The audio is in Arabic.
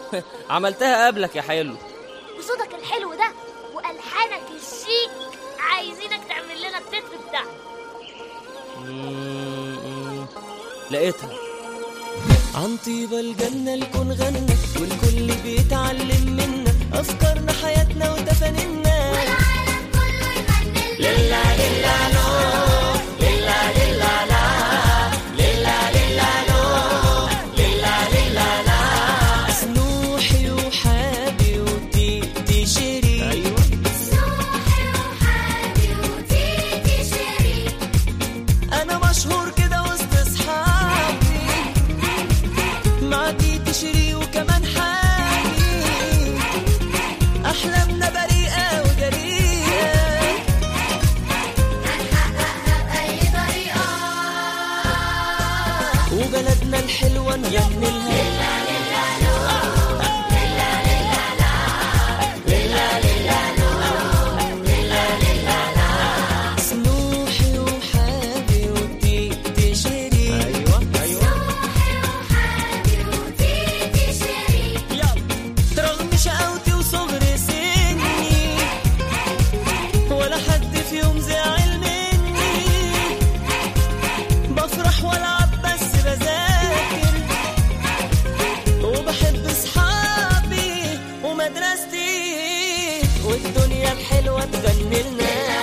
عملتها قبلك يا حلو. بصوتك الحلو ده والحانك الشيك عايزينك تعمل لنا التتر بتاعنا. لقيتها. عن طيبة الجنة الكون غنى والكل بيتعلم منا أفكارنا حياتنا وتفانينا والعالم كله يغني لله لله لو لله لله لا لله لله لو لله لله لا سنوحي وحابي وتيتي شيرين. أيوة سنوحي وحابي وتيتي شيرين. أنا مشهور كده وسط أصحابي مع تيتي شيرين وكمان حالي أحلامنا بريئة وجريئة هنحققها بأي طريقة وبلدنا الحلوة نغني لها سنوحي وحابي وتيتي شيرين. أيوة سنوحي وحابي وتيتي شيرين. رغم شقاوتي وصغر سني ولا حد في يوم زعل مني بفرح والعب بس بذاكر وبحب اصحابي ومدرستي والدنيا الحلوة تغني لنا